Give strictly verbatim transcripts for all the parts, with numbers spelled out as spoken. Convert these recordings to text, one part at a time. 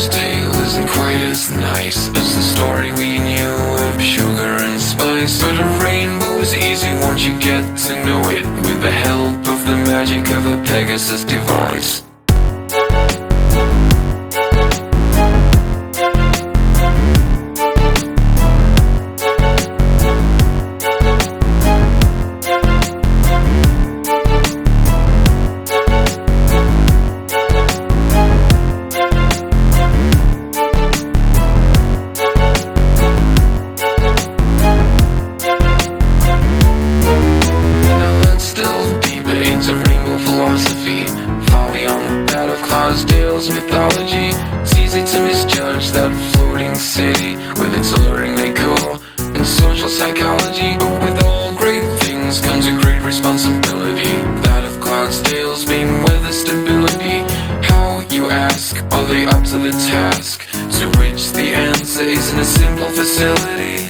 Cinderella's tale isn't quite as nice as the story we knew of sugar and spice. But a rainbow is easy once you get to know it, with the help of the magic of a Pegasus device. Far beyond that of Clydesdale's mythology, it's easy to misjudge that floating city with its alluring decor and social psychology. But with all great things comes a great responsibility, that of Clydesdale's main weather stability. How, you ask, are they up to the task? To which the answer isn't a simple facility.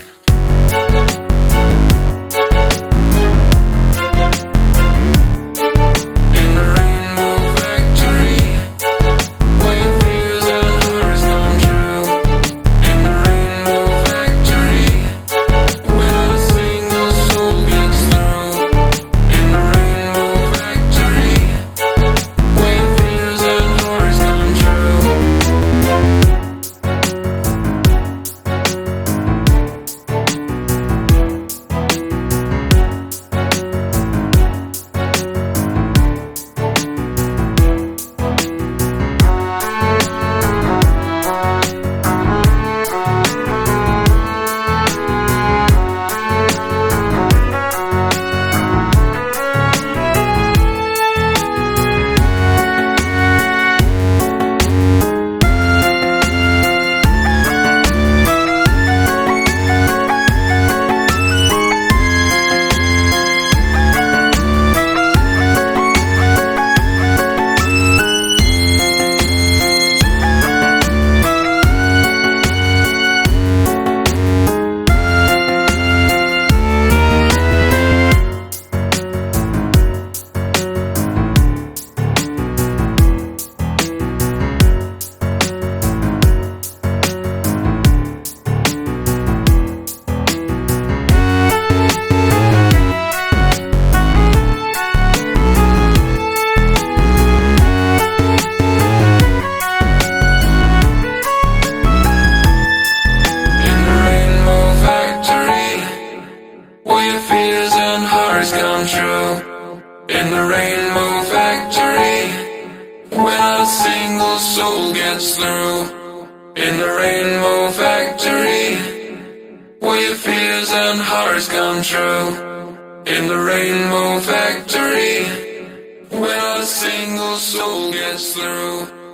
Come true in the Rainbow Factory, when a single soul gets through. In the Rainbow Factory, where your fears and hearts come true. In the Rainbow Factory, when a single soul gets through.